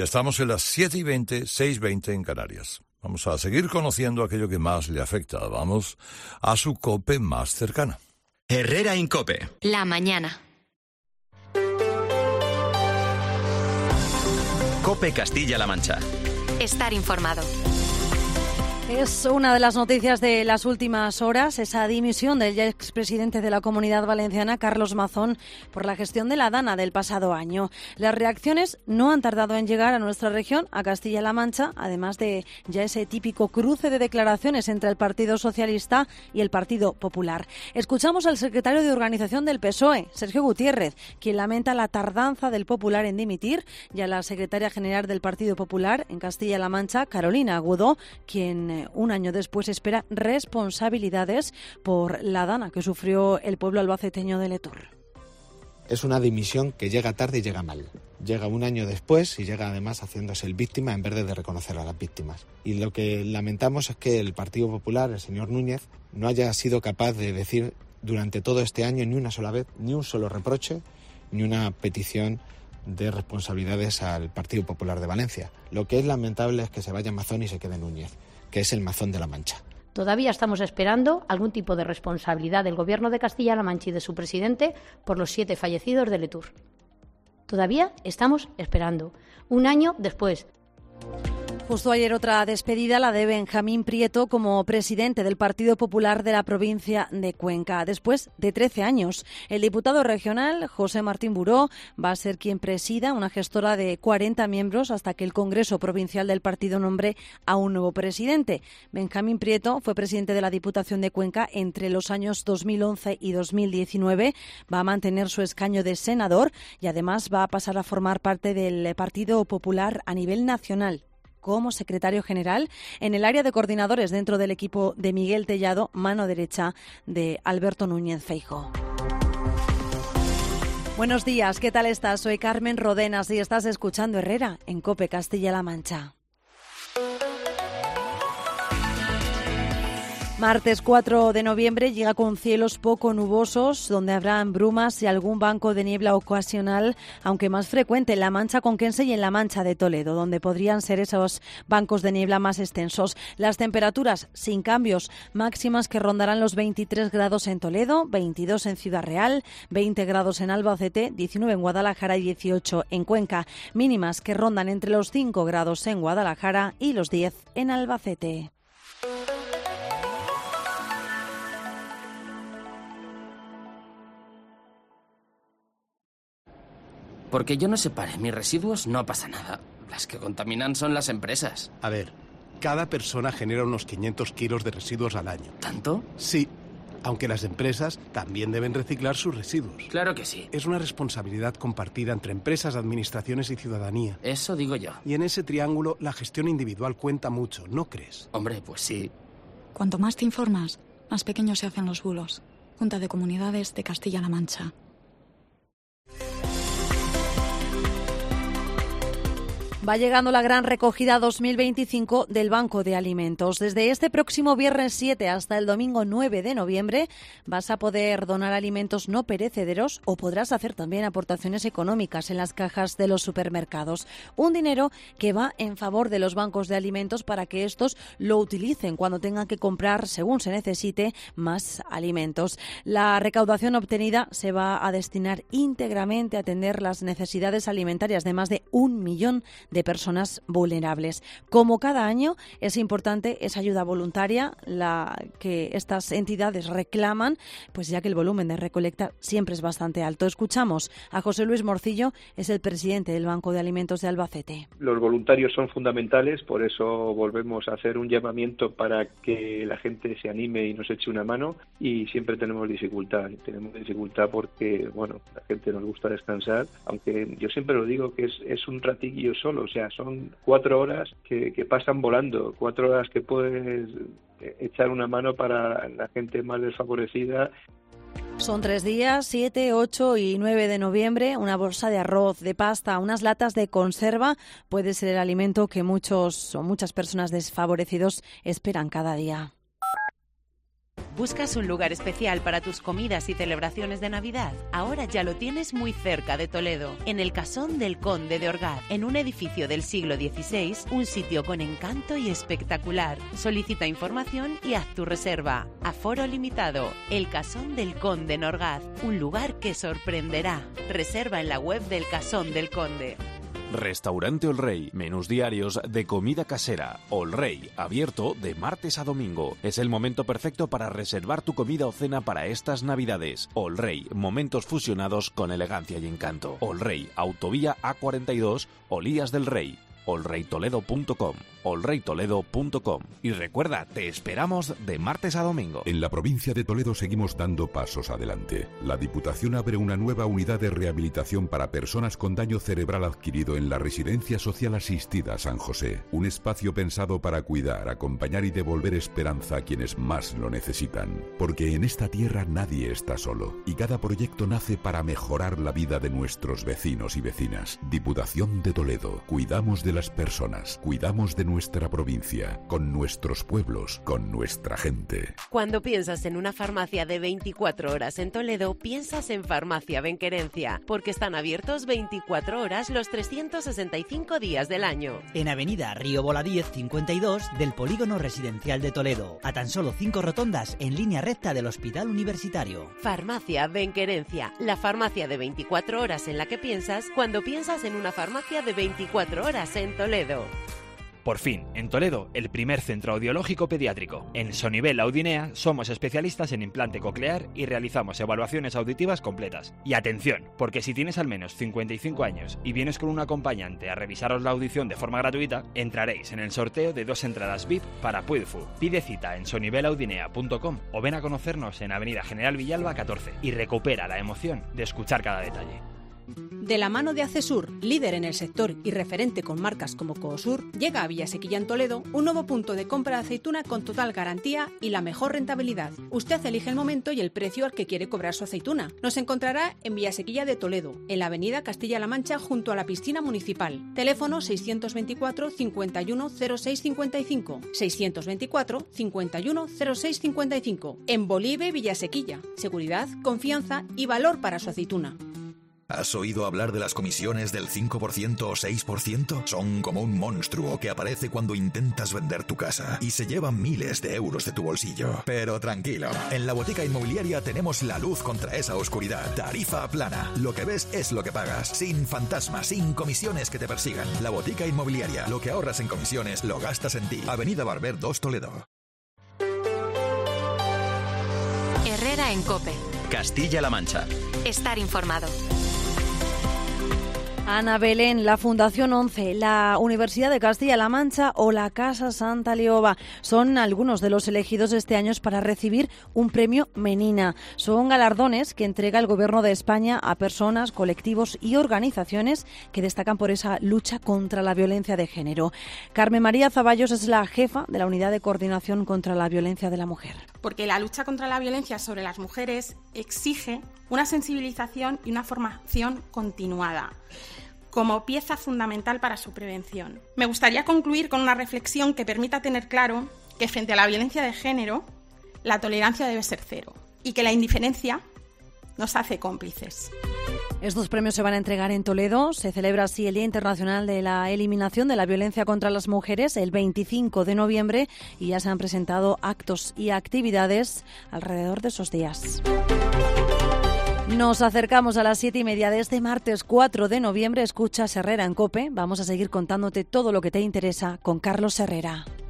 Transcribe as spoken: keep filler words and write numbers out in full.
Ya estamos en las siete y veinte, seis y veinte en Canarias. Vamos a seguir conociendo aquello que más le afecta. Vamos a su COPE más cercana. Herrera en COPE. La mañana. COPE Castilla-La Mancha. Estar informado. Es una de las noticias de las últimas horas, esa dimisión del ya expresidente de la Comunidad Valenciana, Carlos Mazón, por la gestión de la Dana del pasado año. Las reacciones no han tardado en llegar a nuestra región, a Castilla-La Mancha, además de ya ese típico cruce de declaraciones entre el Partido Socialista y el Partido Popular. Escuchamos al secretario de Organización del P S O E, Sergio Gutiérrez, quien lamenta la tardanza del Popular en dimitir, y a la secretaria general del Partido Popular en Castilla-La Mancha, Carolina Agudó, quien un año después espera responsabilidades por la dana que sufrió el pueblo albaceteño de Letur. Es una dimisión que llega tarde y llega mal. Llega un año después y llega además haciéndose el víctima en vez de reconocer a las víctimas. Y lo que lamentamos es que el Partido Popular, el señor Núñez, no haya sido capaz de decir durante todo este año ni una sola vez, ni un solo reproche, ni una petición de responsabilidades al Partido Popular de Valencia. Lo que es lamentable es que se vaya Mazón y se quede Núñez, que es el Mazón de la Mancha. Todavía estamos esperando algún tipo de responsabilidad del Gobierno de Castilla-La Mancha y de su presidente por los siete fallecidos de Letur. Todavía estamos esperando, un año después. Justo ayer otra despedida, la de Benjamín Prieto como presidente del Partido Popular de la provincia de Cuenca. Después de trece años, el diputado regional, José Martín Buró, va a ser quien presida una gestora de cuarenta miembros hasta que el Congreso Provincial del partido nombre a un nuevo presidente. Benjamín Prieto fue presidente de la Diputación de Cuenca entre los años dos mil once y dos mil diecinueve. Va a mantener su escaño de senador y además va a pasar a formar parte del Partido Popular a nivel nacional como secretario general en el área de coordinadores dentro del equipo de Miguel Tellado, mano derecha de Alberto Núñez Feijóo. Buenos días, ¿qué tal estás? Soy Carmen Rodenas y estás escuchando Herrera en COPE Castilla-La Mancha. Martes cuatro de noviembre llega con cielos poco nubosos, donde habrán brumas y algún banco de niebla ocasional, aunque más frecuente en la Mancha Conquense y en la Mancha de Toledo, donde podrían ser esos bancos de niebla más extensos. Las temperaturas sin cambios, máximas que rondarán los veintitrés grados en Toledo, veintidós en Ciudad Real, veinte grados en Albacete, diecinueve en Guadalajara y dieciocho en Cuenca. Mínimas que rondan entre los cinco grados en Guadalajara y los diez en Albacete. Porque yo no separe mis residuos, no pasa nada. Las que contaminan son las empresas. A ver, cada persona genera unos quinientos kilos de residuos al año. ¿Tanto? Sí, aunque las empresas también deben reciclar sus residuos. Claro que sí. Es una responsabilidad compartida entre empresas, administraciones y ciudadanía. Eso digo yo. Y en ese triángulo la gestión individual cuenta mucho, ¿no crees? Hombre, pues sí. Cuanto más te informas, más pequeños se hacen los bulos. Junta de Comunidades de Castilla-La Mancha. Va llegando la gran recogida dos mil veinticinco del Banco de Alimentos. Desde este próximo viernes siete hasta el domingo nueve de noviembre vas a poder donar alimentos no perecederos o podrás hacer también aportaciones económicas en las cajas de los supermercados. Un dinero que va en favor de los bancos de alimentos para que estos lo utilicen cuando tengan que comprar, según se necesite, más alimentos. La recaudación obtenida se va a destinar íntegramente a atender las necesidades alimentarias de más de un millón de personas vulnerables. Como cada año, es importante esa ayuda voluntaria, la que estas entidades reclaman, pues ya que el volumen de recolecta siempre es bastante alto. Escuchamos a José Luis Morcillo, es el presidente del Banco de Alimentos de Albacete. Los voluntarios son fundamentales, por eso volvemos a hacer un llamamiento para que la gente se anime y nos eche una mano, y siempre tenemos dificultad, tenemos dificultad porque, bueno, la gente nos gusta descansar, aunque yo siempre lo digo que es, es un ratillo solo. O sea, son cuatro horas que, que pasan volando, cuatro horas que puedes echar una mano para la gente más desfavorecida. Son tres días, siete, ocho y nueve de noviembre. Una bolsa de arroz, de pasta, unas latas de conserva puede ser el alimento que muchos o muchas personas desfavorecidos esperan cada día. ¿Buscas un lugar especial para tus comidas y celebraciones de Navidad? Ahora ya lo tienes muy cerca de Toledo, en el Casón del Conde de Orgaz, en un edificio del siglo dieciséis, un sitio con encanto y espectacular. Solicita información y haz tu reserva. Aforo limitado. El Casón del Conde en Orgaz, un lugar que sorprenderá. Reserva en la web del Casón del Conde. Restaurante Ol Rey, menús diarios de comida casera. Ol Rey, abierto de martes a domingo. Es el momento perfecto para reservar tu comida o cena para estas Navidades. Ol Rey, momentos fusionados con elegancia y encanto. Ol Rey, Autovía A cuarenta y dos, Olías del Rey. ol rey toledo punto com, ol rey toledo punto com. Y recuerda, te esperamos de martes a domingo. En la provincia de Toledo seguimos dando pasos adelante. La Diputación abre una nueva unidad de rehabilitación para personas con daño cerebral adquirido en la Residencia Social Asistida San José. Un espacio pensado para cuidar, acompañar y devolver esperanza a quienes más lo necesitan. Porque en esta tierra nadie está solo y cada proyecto nace para mejorar la vida de nuestros vecinos y vecinas. Diputación de Toledo. Cuidamos de las personas, cuidamos de nuestra provincia, con nuestros pueblos, con nuestra gente. Cuando piensas en una farmacia de veinticuatro horas en Toledo, piensas en Farmacia Benquerencia, porque están abiertos veinticuatro horas los trescientos sesenta y cinco días del año. En Avenida Río Voladíez cincuenta y dos del Polígono Residencial de Toledo, a tan solo cinco rotondas en línea recta del Hospital Universitario. Farmacia Benquerencia, la farmacia de veinticuatro horas en la que piensas cuando piensas en una farmacia de veinticuatro horas en Toledo. Por fin, en Toledo, el primer centro audiológico pediátrico. En Sonivel Audinea somos especialistas en implante coclear y realizamos evaluaciones auditivas completas. Y atención, porque si tienes al menos cincuenta y cinco años y vienes con un acompañante a revisaros la audición de forma gratuita, entraréis en el sorteo de dos entradas V I P para Puidfu. Pide cita en sonivel audinea punto com o ven a conocernos en Avenida General Villalba catorce y recupera la emoción de escuchar cada detalle. De la mano de Acesur, líder en el sector y referente con marcas como Coosur, llega a Villasequilla en Toledo un nuevo punto de compra de aceituna con total garantía y la mejor rentabilidad. Usted elige el momento y el precio al que quiere cobrar su aceituna. Nos encontrará en Villasequilla de Toledo, en la avenida Castilla-La Mancha junto a la piscina municipal. Teléfono seiscientos veinticuatro, cincuenta y uno, cero seis cincuenta y cinco. seiscientos veinticuatro, cincuenta y uno, cero seis cincuenta y cinco. En Bolive, Villasequilla. Seguridad, confianza y valor para su aceituna. ¿Has oído hablar de las comisiones del cinco por ciento o seis por ciento? Son como un monstruo que aparece cuando intentas vender tu casa y se llevan miles de euros de tu bolsillo. Pero tranquilo, en la Botica Inmobiliaria tenemos la luz contra esa oscuridad. Tarifa plana. Lo que ves es lo que pagas. Sin fantasmas, sin comisiones que te persigan. La Botica Inmobiliaria. Lo que ahorras en comisiones lo gastas en ti. Avenida Barber dos, Toledo. Herrera en COPE. Castilla-La Mancha. Estar informado. Ana Belén, la Fundación once, la Universidad de Castilla-La Mancha o la Casa Santa Leoba son algunos de los elegidos este año para recibir un premio Menina. Son galardones que entrega el Gobierno de España a personas, colectivos y organizaciones que destacan por esa lucha contra la violencia de género. Carmen María Zaballos es la jefa de la Unidad de Coordinación contra la Violencia de la Mujer. Porque la lucha contra la violencia sobre las mujeres exige una sensibilización y una formación continuada como pieza fundamental para su prevención. Me gustaría concluir con una reflexión que permita tener claro que frente a la violencia de género, la tolerancia debe ser cero y que la indiferencia nos hace cómplices. Estos premios se van a entregar en Toledo. Se celebra así el Día Internacional de la Eliminación de la Violencia contra las Mujeres el veinticinco de noviembre y ya se han presentado actos y actividades alrededor de esos días. Nos acercamos a las siete y media de este martes cuatro de noviembre. Escuchas Herrera en COPE. Vamos a seguir contándote todo lo que te interesa con Carlos Herrera.